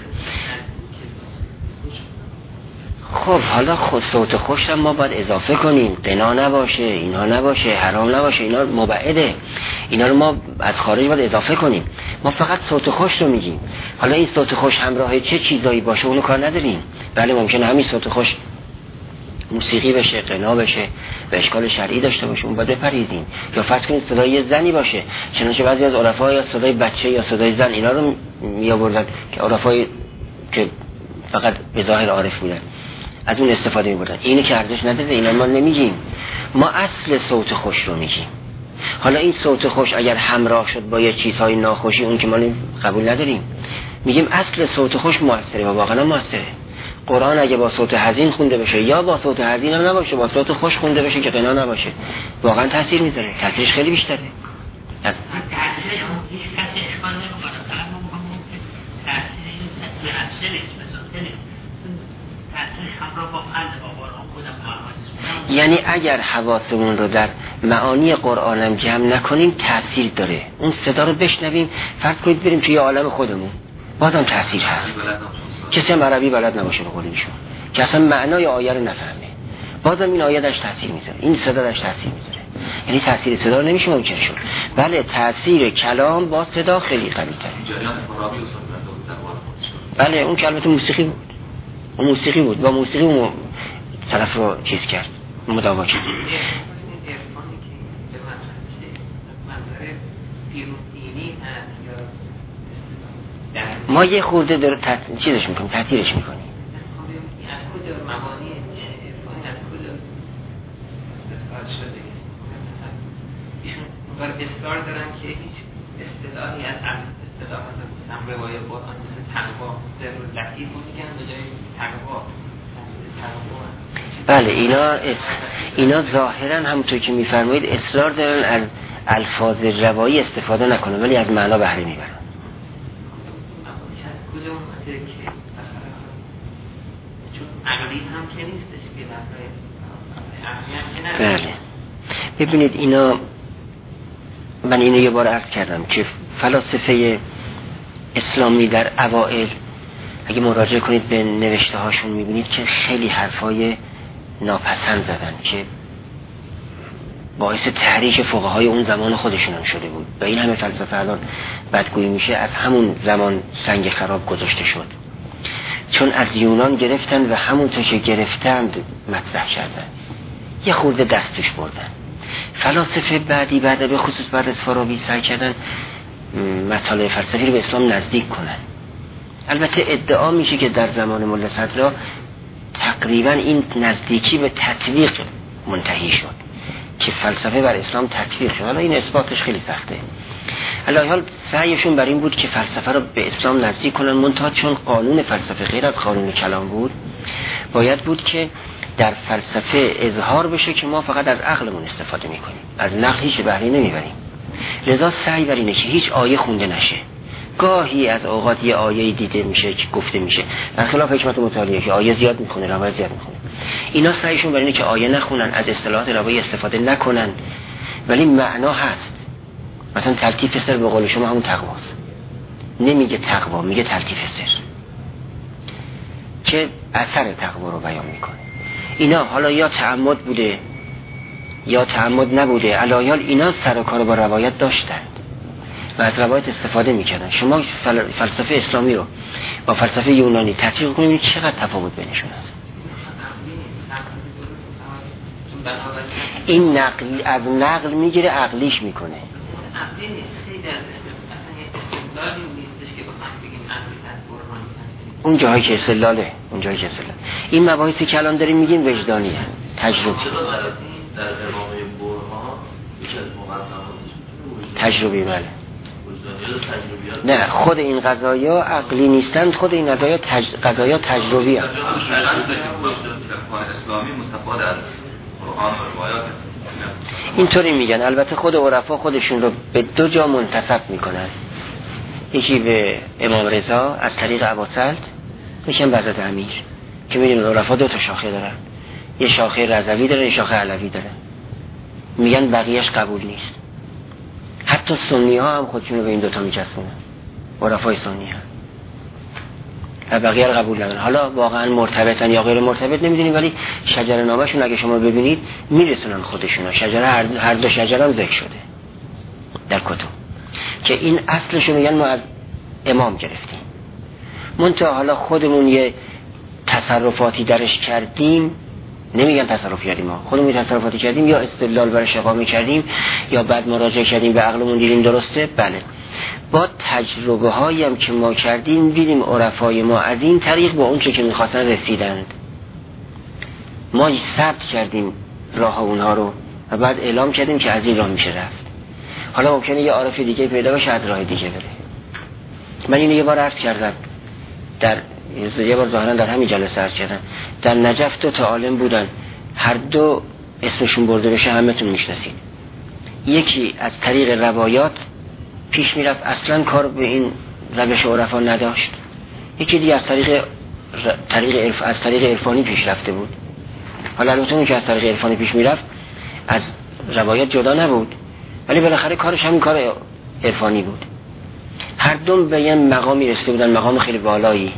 خب حالا خود صوت خوش هم ما باید اضافه کنیم، غنا نباشه، اینا نباشه، حرام نباشه، اینا مبعده، اینا رو ما از خارج باید اضافه کنیم. ما فقط صوت خوش رو میگیم. حالا این صوت خوش همراه چه چیزایی باشه اونو کار نداریم. بله ممکنه همین صوت خوش موسیقی بشه، غنا بشه، به اشکال شرعی داشته باشه، اون باید بپریزیم. یا فرض کنید صدای یه زنی باشه، چنانچه بعضی از عرفا یا صدای بچه یا صدای زن اینا رو میآوردن که عرفای که فقط به ظاهر عارف بودن از اون استفاده می‌بردن. اینه که ارزش نداره، اینا ما نمیگیم، ما اصل صوت خوش رو میگیم. حالا این صوت خوش اگر همراه شد با یه چیزهای ناخوشی اون که ما قبول نداریم، میگیم اصل صوت خوش موثره و واقعا موثره. قرآن اگه با صوت حزین خونده بشه یا با صوت حزین هم نباشه، با صوت خوش خونده بشه که غنا نباشه، واقعا تاثیر میذاره، تاثیرش خیلی بیشتره. از
تاثیرش هیچ کسی اشکال نمی‌کنه، فقط ما می‌گیم که تاثیر این اصلیه مثلا تاثیرش همراه با قلب با قرآن خودم معلومه.
یعنی اگر حواسمون رو در معانی قرآنم جمع نکنیم تاثیر داره. اون صدا رو بشنویم، فرض کنید بریم توی عالم خودمون، بازم تاثیر هست. کسی هم عربی بلد نباشه به قول ایشون که اصلا معنای آیه رو نفهمه، بازم این آیه داشت تاثیر میذاره، این صدا داشت تاثیر میذاره. یعنی تاثیر صدا رو نمیشه منکر شد. بله تاثیر کلام با صدا خیلی قوی تره. بله اون کلمه موسیقی بود، اون موسیقی بود، با موسیقی اون طرف رو چیز کرد، مداوا کرد. ما یه خورده در تط... چیزش میکنیم، تطهیرش میکنیم.
از کجا مبانی عرفانی از کجا استفاده شده؟ ایشون بر اصرار دارن که هیچ اصطلاحی از اصطلاح مثلا روای قرآن مثل تقوا، سر و لطیف رو میگن به جای تقوا.
بله اینا اس... اینا ظاهرا همونطور که میفرمایید اصرار دارن از الفاظ روایی استفاده نکنن ولی از معنا بهره میبرن.
عقلی هم که نیستش که عقلی هم که
بله ببینید اینا، من اینو یه بار عرض کردم که فلاسفه اسلامی در اوائل اگه مراجعه کنید به نوشته هاشون میبینید که خیلی حرفای ناپسند زدن که باعث تحریک فقهای اون زمان خودشون هم شده بود و این همه فلسفه الان بدگویی میشه از همون زمان سنگ خراب گذاشته شد، چون از یونان گرفتن و همونطور که گرفتند مطرح کردن، یه خورده دستش بردن. فلاسفه بعدی بعد به خصوص بعد از فارابی سعی کردن مطالب فلسفی رو به اسلام نزدیک کنن. البته ادعا میشه که در زمان ملا صدرا تقریبا این نزدیکی به تطبیق منتهی شد که فلسفه بر اسلام تطبیق شد. حالا این اثباتش خیلی سخته. علی حال سعیشون بر این بود که فلسفه رو به اسلام نزدیک کنن، منتها چون قانون فلسفه غیر از قانون کلام بود باید بود که در فلسفه اظهار بشه که ما فقط از عقلمون استفاده میکنیم، از نقل هیچ بهره نمیبریم. لذا سعی بر اینه که هیچ آیه خونده نشه. گاهی از اوقات یه آیه دیده میشه که گفته میشه، برخلاف حکمت مطالعه که آیه زیاد میخونه، روایت زیاد میخونه. اینا سعیشون بر اینه که آیه نخونن، از اصطلاحات روایی استفاده نکنن، ولی معنا هست. مثلا تلطیف سر به قول شما همون تقواست. نمیگه تقوا، میگه تلطیف سر که اثر تقوا رو بیان میکنه. اینا حالا یا تعمد بوده یا تعمد نبوده، علایال اینا سر و کار با روایت داشتند و از روایت استفاده میکردن. شما فلسفه اسلامی رو با فلسفه یونانی تطبیق کنید، چقدر تفاوت بینشون هست. این نقلی از نقل میگیره، عقلیش میکنه.
عقلی نیست، خیلی از استدلالی نیستش که بخوام بگیم عقلی از برهانی هست.
اون جاهایی که استدلاله، اون جاهایی که استدلال. این مباحثی که الان داریم میگیم وجدانیه، تجربه.
در امامه برهان یکی از مقدماتش
تجربی بله. نه خود این قضایا عقلی نیستند، خود این قضایا تج... قضایا تجربی هستند.
اسلامی مستفاد از قرآن و روایات
اینطوری میگن. البته خود عرفا خودشون رو به دو جا منتسب میکنن، یکی به امام رضا از طریق ابوسلط، یکی هم حضرت امیر، که میدونید عرفا دو تا شاخه دارن، یه شاخه رضوی داره، یه شاخه علوی داره. میگن بقیهش قبول نیست. حتی سنی ها هم خودشون رو به این دوتا میچسبونن، عرفای سنی ها، و بقیه رو قبول ندارن. حالا واقعا مرتبطن یا غیر مرتبط نمیدونیم، ولی شجره نامشون اگه شما ببینید میرسونن خودشون. شجره هر دو شجره هم ذکر شده در کتب که این اصلشو میگن ما از امام گرفتیم. منتها حالا خودمون یه تصرفاتی درش کردیم، نمیگن تصرف کردیم، ما خودمون تصرفاتی کردیم، یا استدلال برش اقامه کردیم، یا بعد مراجعه کردیم به عقلمون دیدیم درسته. بله، با تجربه هایی هم که ما کردیم دیدیم عرفای ما از این طریق با اون چه که میخواستن رسیدند. ما ثبت کردیم راه اونها رو و بعد اعلام کردیم که از این راه میشه رفت. حالا ممکنه یه عارف دیگه پیدا بشه از راه دیگه بره. من اینو یه بار عرض کردم، در یه بار ظاهرا در همین جلسه عرض کردم. در نجف دو تا عالم بودن، هر دو اسمشون برده بشه همتون میشناسید. یکی از طریق روایات پیش میرفت، اصلا کار به این روش عرفا نداشت. یکی دیگه از طریق طریق عرف از طریق عرفانی پیش رفته بود. حالا البته اون که از طریق عرفانی پیش میرفت از روایات جدا نبود، ولی بالاخره کارش همین کار عرفانی بود. هر دو به یه مقامی رسیده بودن، مقام خیلی بالایی.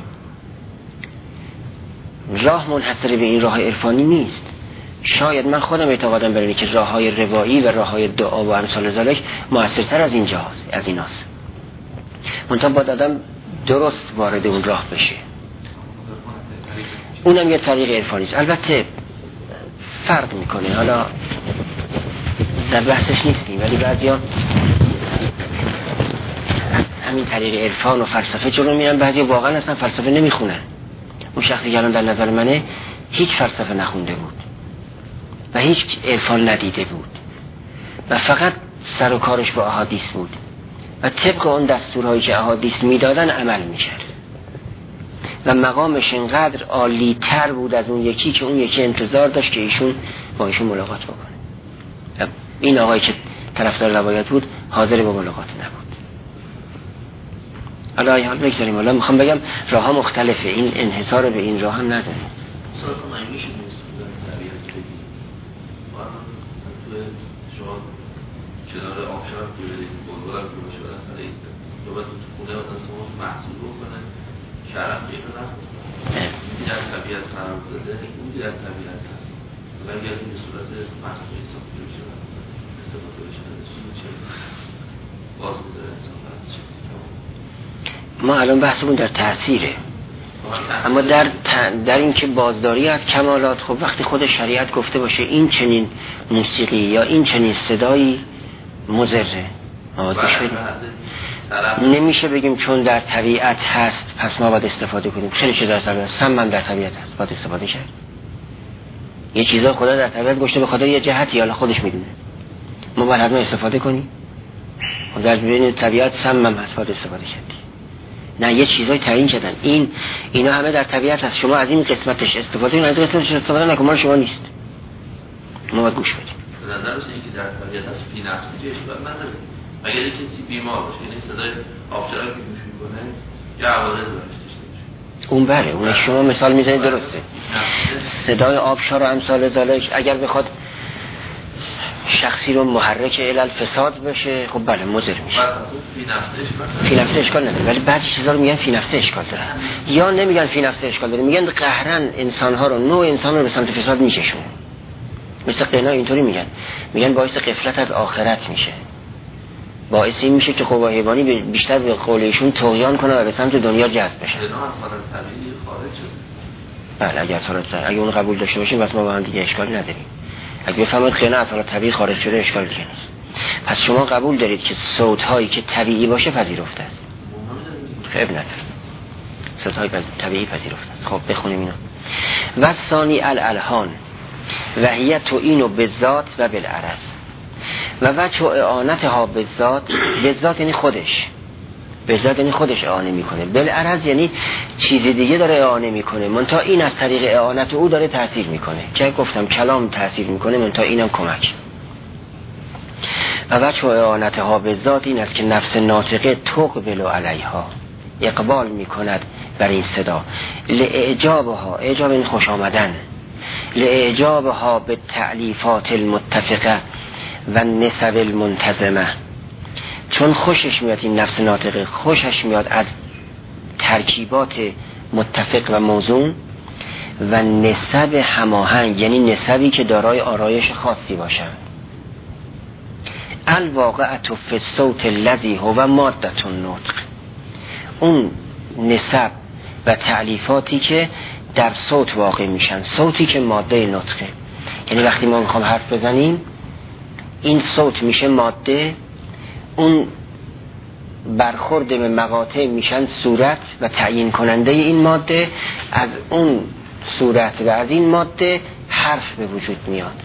راه منحصر به این راه عرفانی نیست. شاید من خودم اعتقادم بر اینه که راههای روایی و راههای دعا و امثال ذالک موثرتر از اینجاست، از ایناست. منتها باید آدم درست وارد اون راه بشه. اونم یه طریق عرفانی است. البته فرق میکنه، حالا در بحثش نیستیم، ولی بعضیا همین طریق عرفان و فلسفه جلو میرن، بعضیا واقعا اصلا فلسفه نمیخونن. اون شخصی که الان در نظر منه هیچ فلسفه نخونده بود و هیچ عرفان ندیده بود و فقط سر و کارش با احادیث بود و طبق اون دستورهایی که احادیث میدادن عمل میکرد و مقامش اینقدر عالی تر بود از اون یکی که اون یکی انتظار داشت که ایشون با ایشون ملاقات بکنه. این آقایی که طرفدار روایت بود حاضر به ملاقات نبود. حالا یاد بگذاریم. حالا میخوام بگم راه ها مختلفه، این انحصار به این راه هم نداره.
سوال کنم این میشه در طبیعت بگیم شما کنار آبشار که برید بلغل هم که باشه بالاخره یا باید تو خونه آدم شما محصول رو کنه شرف بیخه نخواست این در طبیعت قرار داده، اون در طبیعت هست و اگر این به صورت محصول حسابی رو شده استفاده بشه نداشتیم چه باز بوده انسان باید چه
ما الان بحثمون در تأثیره، اما در در این که بازداری از کمالات، خب وقتی خود شریعت گفته باشه این چنین موسیقی یا این چنین صدایی مضره، ما باید گوش بدیم. نمیشه بگیم چون در طبیعت هست پس ما باید استفاده کنیم. خیلی چیز در طبیعت هست، سم هم در طبیعت هست، باید استفاده کرد. یه چیزا خدا در طبیعت گفته به خدا یه جهتی حالا خودش میدونه، ما باید حتما استفاده کنیم. و در بین طبیعت سم هم هست، باید استفاده کرد. نه یه چیزای تعیین کردن، این اینا همه در طبیعت هست، شما از این قسمتش استفاده کنید، از این قسمتش استفاده نکنید، مال شما نیست. ما باید گوش بدیم.
به نظر میاد اینکه در طبیعت هست فی نفسی جهش باید من اگر کسی بیمار باشه یعنی صدای آبجرایی که گوش میکنه یا عوارض داشته
اون بله اون شما مثال میزنید درسته. صدای آبشار و امثال ذالک اگر بخواد شخصی رو محرک علل فساد بشه خب بله مضر میشه. فی نفسه اشکال نداره ولی بعضی چیزا رو میگن فی نفسه اشکال داره یا نمیگن فی نفسه اشکال داره، میگن قهرن انسانها رو نوع انسان رو به سمت فساد میکشون. مثل قنا اینطوری میگن میگن باعث غفلت از آخرت میشه، باعث این میشه که قوا حیوانی بیشتر به قول ایشون طغیان کنه و به سمت دنیا جذب بشه. بله اگه از حالت اگه اون قبول داشته باشیم بس ما با هم دیگه اشکالی نداریم. اگه بفهمید خیانه از حالت طبیعی خارج شده اشکال دیگه نیست. پس شما قبول دارید که صوت هایی که طبیعی باشه پذیرفته است. خب نداره. صوت های طبیعی پذیرفته است. خب بخونیم اینا. و ثانی الالحان و هی تعین بالذات و بالعرض و وجه اعانتها بالذات. بالذات یعنی خودش، بالذات یعنی خودش اعانه میکنه، بالعرض یعنی چیز دیگه داره اعانه میکنه منتها این از طریق اعانت او داره تأثیر میکنه. که گفتم کلام تأثیر میکنه منتها اینم کمک. و وجه اعانتها بالذات این است که نفس ناطقه تقبل علیها اقبال میکند بر این صدا، لاعجابها، اعجاب این خوش آمدن، لاعجابها به تعلیفات المتفقه و نسب المنتظمه، چون خوشش میاد این نفس ناطقه خوشش میاد از ترکیبات متفق و موزون و نسب هماهنگ یعنی نسبی که دارای آرایش خاصی باشند. الواقعه فی الصوت الذی هو ماده النطق، اون نسب و تعلیفاتی که در صوت واقع میشن، صوتی که ماده نطقه. یعنی وقتی ما میخوام حرف بزنیم این صوت میشه ماده، اون برخورد به مقاطع میشن صورت و تعیین کننده این ماده، از اون صورت و از این ماده حرف به وجود میاد،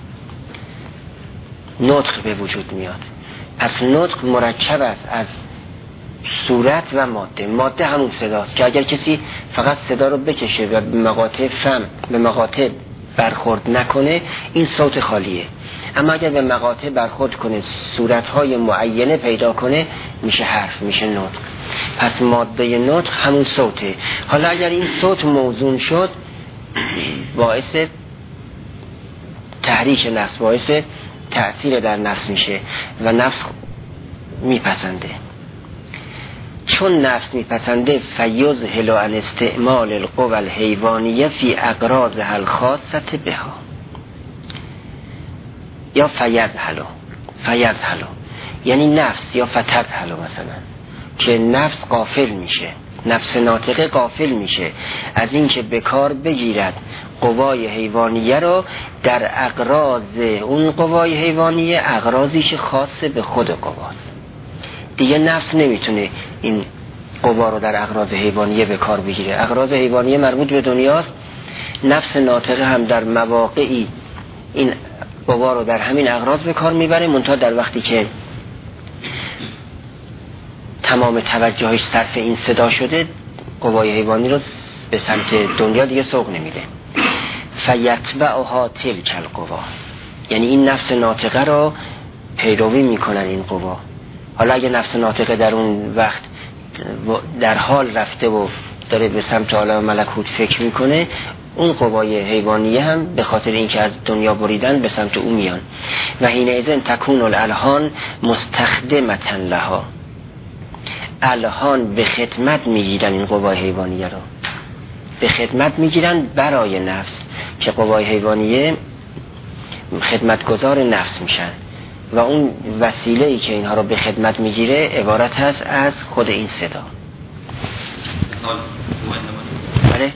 نطق به وجود میاد. پس نطق مرکب است از صورت و ماده. ماده همون صداست که اگر کسی فقط صدا رو بکشه و به مقاطع فم به مقاطع برخورد نکنه این صوت خالیه، اما اگر به مقاطع برخورد کنه صورتهای معینه پیدا کنه میشه حرف، میشه نطق. پس ماده نطق همون صوته. حالا اگر این صوت موزون شد باعث تحریک نفس، باعث تأثیر در نفس میشه و نفس میپسنده. چون نفس میپسنده فیزهل عن استعمال القوى الحیوانیه فی اغراضها الخاصه بها، یا فیزهل فیزهل یعنی نفس یا فتزهل مثلا، که نفس غافل میشه، نفس ناطقه غافل میشه از این که به کار بگیرد قوای حیوانیه رو در اغراض اون قوای حیوانیه، اغراضیش خاصه به خود قواست. دیگه نفس نمیتونه این قوا رو در اغراض حیوانیه به کار بگیره. اغراض حیوانیه مربوط به دنیاست، نفس ناطقه هم در مواقعی این قوا رو در همین اغراض به کار میبره، منتها در وقتی که تمام توجهش صرف این صدا شده قوای حیوانی رو به سمت دنیا دیگه سوق نمیده. فیتبعها تلک القوا، یعنی این نفس ناطقه رو پیروی میکنن این قوا. حالا اگه نفس ناطقه در اون وقت در حال رفته و داره به سمت عالم ملکوت فکر میکنه، اون قوای حیوانیه هم به خاطر اینکه از دنیا بریدن به سمت اون میان. و حینئذ تکون الالحان مستخدمة لها، الحان به خدمت میگیرن این قوای حیوانیه رو، به خدمت میگیرن برای نفس، که قوای حیوانیه خدمتگزار نفس میشن و اون وسیله ای که اینها رو به خدمت میگیره عبارت هست از خود این صدا. بله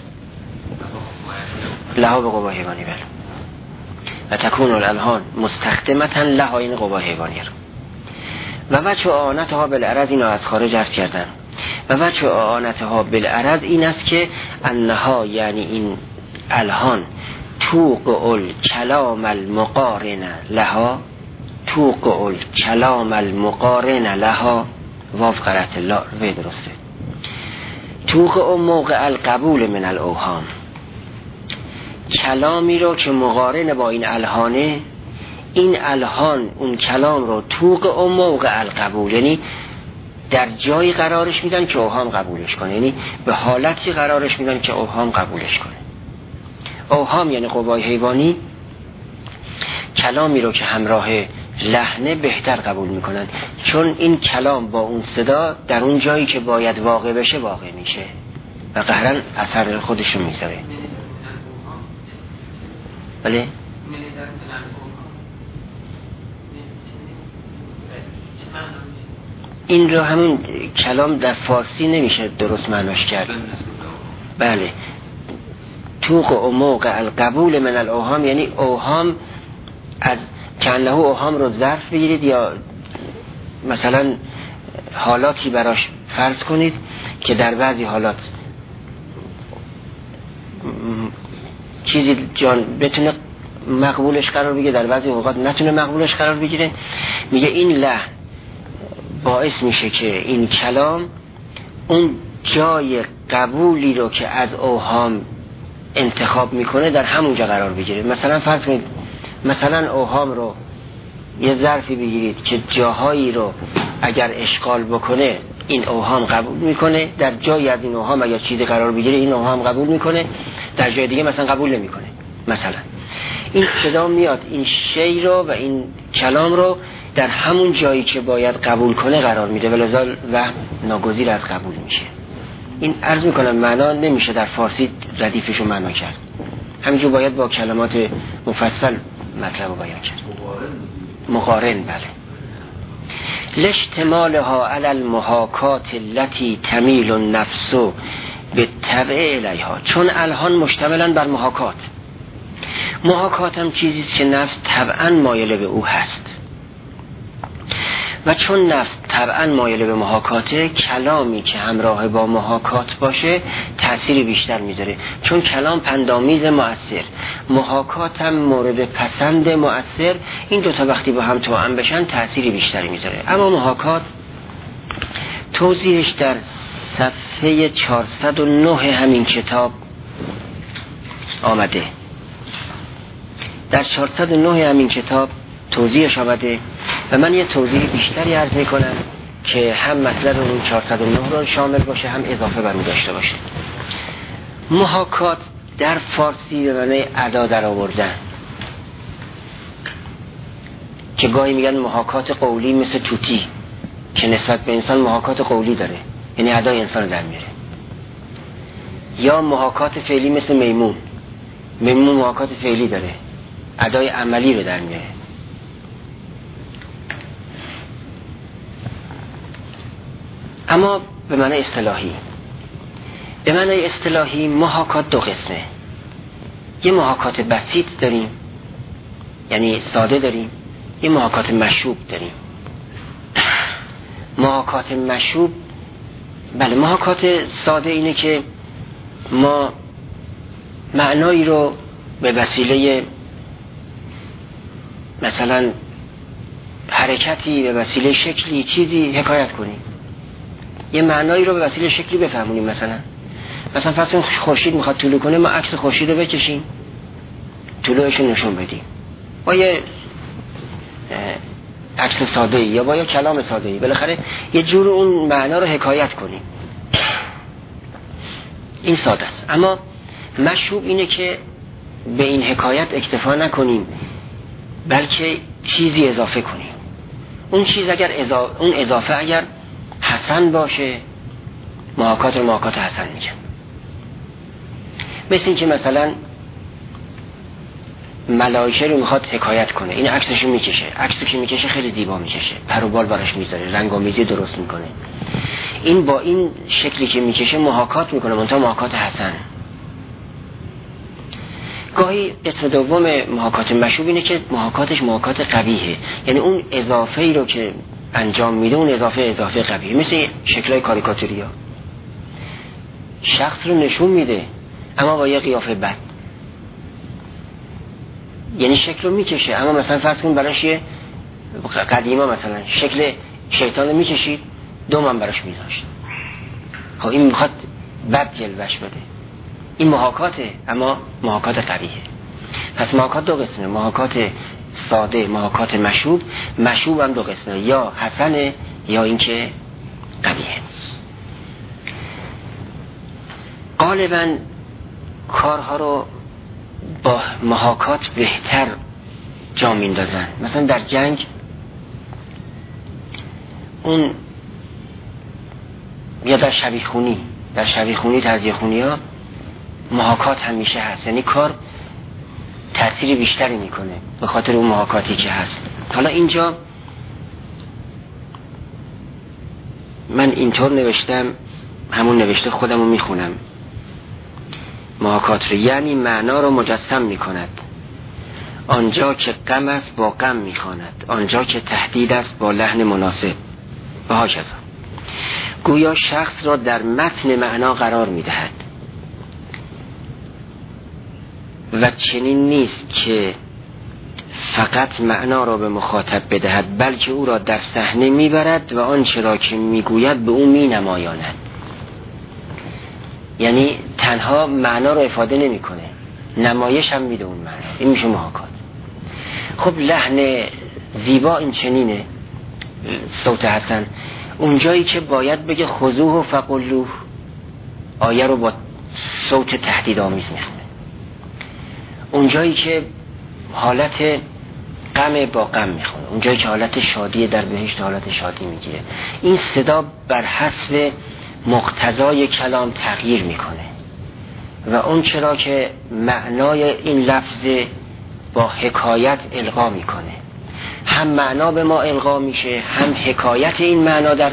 لها به قوای حیوانی، بله. و تکون الالحان مستخدمة لها این قوای حیوانی رو. و وجه اعانتها بالعرض، اینو از خارج عرض کردن. و وجه اعانتها بالعرض این است که انها یعنی این الحان توقع الکلام المقارن لها، توقع الکلام المقارن لها، واو قرأت لا وی درسته، توقع موقع القبول من الاوهام، کلامی رو که مقارن با این الحانه، این الهان اون کلام رو توق و موقع القبول، یعنی در جایی قرارش میدن که اوهام قبولش کنه، یعنی به حالتی قرارش میدن که اوهام قبولش کنه. اوهام یعنی قوای حیوانی کلامی رو که همراه لحنه بهتر قبول میکنن، چون این کلام با اون صدا در اون جایی که باید واقع بشه واقع میشه و قهرن اثر خودش رو میذاره. بله؟ این رو همون کلام در فارسی نمیشه درست معناش کرد. بله، توق و موقع القبول من الاوهام، یعنی اوهام از کنه اوهام رو ظرف بگیرید یا مثلا حالاتی براش فرض کنید که در بعضی حالات چیزی جان بتونه مقبولش قرار بگیره، در بعضی اوقات نتونه مقبولش قرار بگیره. میگه این لحن باعث میشه که این کلام اون جای قبولی رو که از اوهام انتخاب میکنه در همونجا قرار بگیره. مثلا فرض کنید مثلا اوهام رو یه ظرفی بگیرید که جاهایی رو اگر اشغال بکنه این اوهام قبول میکنه، در جایی از این اوهام اگر چیزی قرار بگیره این اوهام قبول میکنه، در جای دیگه مثلا قبول نمیکنه. مثلا این صدا میاد این شی رو و این کلام رو در همون جایی که باید قبول کنه قرار میده، ولذا وهم ناگزیر از قبول میشه. این عرض میکنم معنا نمیشه در فارسی ردیفشو معنا کرد، همینجور باید با کلمات مفصل مطلب رو بیان کرد. مقارن. بله. لاشتمالها علی المحاکات التي تمیل النفس بالطبع الیها، چون الهان مشتملن بر محاکات. محاکات هم چیزی که نفس طبعا مایل به او هست و چون نفس طبعا مایل به محاکاته، کلامی که همراه با محاکات باشه تأثیر بیشتر میذاره، چون کلام پندآمیز مؤثر، محاکات هم مورد پسند مؤثر، این دوتا وقتی با هم توأم بشن تأثیر بیشتری میذاره. اما محاکات توضیحش در صفحه چهارصد و نه همین کتاب آمده، در چهارصد و نه همین کتاب توضیحش آمده و من یه توضیح بیشتری عرض میکنم که هم مطلب اون چهارصد و نه رو شامل باشه هم اضافه بر اون داشته باشه. محاکات در فارسی به معنی ادا در آوردن، که گاهی میگن محاکات قولی مثل توتی که نسبت به انسان محاکات قولی داره، یعنی ادای انسان در میاره، یا محاکات فعلی مثل میمون، میمون محاکات فعلی داره، ادای عملی رو در میاره. اما به معنی اصطلاحی، به معنی اصطلاحی محاکات دو قسمه. یه محاکات بسیط داریم یعنی ساده داریم، یه محاکات مشوب داریم. محاکات مشوب، بله محاکات ساده اینه که ما معنایی رو به وسیله مثلا حرکتی، به وسیله شکلی چیزی حکایت کنیم، یه معنایی رو به وسیله شکلی بفهمونیم. مثلا مثلا فرض کنید خورشید میخواد طلوع کنه، ما عکس خورشید رو بکشیم طلوعش رو نشون بدیم با یه عکس ساده‌ای یا با یه کلام ساده‌ای، بالاخره یه جور اون معنا رو حکایت کنیم. این ساده است. اما مشوب اینه که به این حکایت اکتفا نکنیم بلکه چیزی اضافه کنیم. اون چیز اگر اضافه، اون اضافه اگر حسن باشه، محاکات رو محاکات حسن میگن. مثل این که مثلا ملائکه رو میخواد حکایت کنه، این عکسش رو میکشه، عکسی که میکشه خیلی زیبا میکشه، پر و بال براش میذاره، رنگ آمیزی درست میکنه. این با این شکلی که میکشه محاکات میکنه، منتها محاکات حسن. گاهی قسم دوم محاکات مشوب اینه که محاکاتش محاکات قبیحه، یعنی اون اضافه ای رو که انجام میده اون اضافه اضافه قبیحه، مثل شکلای کاریکاتوری ها، شخص رو نشون میده اما با یه قیافه بد، یعنی شکل رو میکشه اما مثلا فرض کن براش یه قدیما مثلا شکل شیطان رو میکشید دو من براش میذاشت، خب این میخواد بد جلوش بده، این محاکاته اما محاکات قبیحه. پس محاکات دو قسمه، محاکات ساده، محاکات مشوب. مشوب هم دو قسمه، یا حسنه یا اینکه قبیحه. غالبا کارها رو با محاکات بهتر جا میندازن. مثلا در جنگ اون، یا در شبیخونی در شبیخونی تعزیه خونی ها محاکات همیشه هست، یعنی کار تأثیر بیشتری میکنه به خاطر اون محاکاتی که هست. حالا اینجا من اینطور نوشتم، همون نوشته خودم رو میخونم. محاکات رو یعنی معنا رو مجسم میکند، آنجا که غم است با غم میخواند، آنجا که تهدید است با لحن مناسب و هاکذا. گویا شخص را در متن معنا قرار میدهد و چنین نیست که فقط معنا را به مخاطب بدهد، بلکه او را در صحنه میبرد و آنچه را که میگوید به او مینمایاند. یعنی تنها معنا رو افاده نمیکنه، نمایش هم میده اون معنا. این میشه محاکات. خب لحن زیبا این چنینه، صوت حسن، اونجایی که باید بگه خذوه و فقلوه، آیه رو با صوت تهدیدآمیز میخونه. اونجایی که حالت غم با غم میخونه، اونجایی که حالت شادی در بهشت حالت شادی میگیره. این صدا بر حسب مقتضای کلام تغییر میکنه و اون چرا که معنای این لفظ با حکایت القا میکنه، هم معنا به ما القا میشه، هم حکایت این معنا در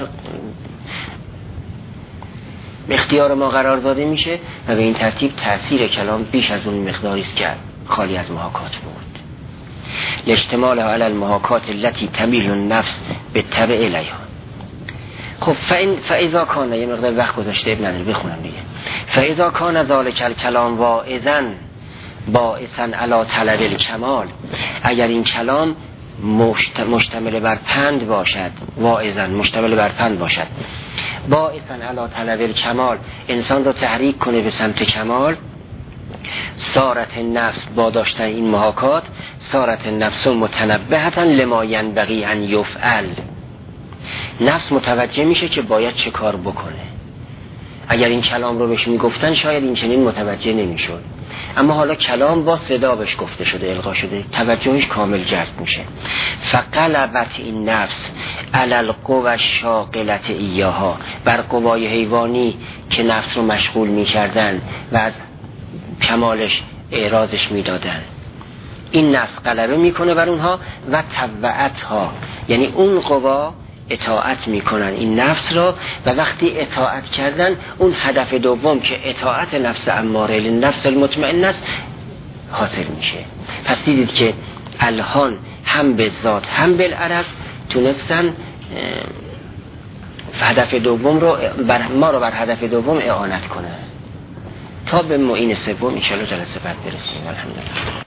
اختیار ما قرار داده میشه و به این ترتیب تأثیر کلام بیش از اون مقداری است که خالی از محاکات بود. لاجتماع علی المحاکات التي تمیل النفس بالطبع الیها. خب فاین فاذا کان، یه مقدار وقت گذاشته ابن نداره بخونم دیگه. فاذا کان ذلک الکلام واعظا باعثا علی طلب الکمال، اگر این کلام مشتمل بر پند باشد، واعظا مشتمل بر پند باشد، باعثا علی طلب الکمال، انسان رو تحریک کنه به سمت کمال، صارت نفس با داشتن این محاکات، صارت نفس متنبهتا لما ینبغی ان یفعل، نفس متوجه میشه که باید چه کار بکنه. اگر این کلام رو بهش میگفتن شاید این چنین متوجه نمیشد، اما حالا کلام با صدا بهش گفته شده، القا شده، توجهش کامل جلب میشه. فقلبت این نفس علی القوى الشاغلة ایاها، بر قوای حیوانی که نفس رو مشغول میکردن و از کمالش اعراضش میدادن، این نفس غلبه میکنه بر اونها و تبعتها، یعنی اون قوا اطاعت میکنن این نفس را و وقتی اطاعت کردن اون هدف دوم که اطاعت نفس اماره للنفس المطمئن است حاصل میشه. پس دیدید که الهان هم به ذات هم بالعرض تونستن هدف دوم رو بر ما رو بر هدف دوم اعانت کنن. تا به معین سوم ان شاء الله جلسه بعد برسیم. الحمدلله.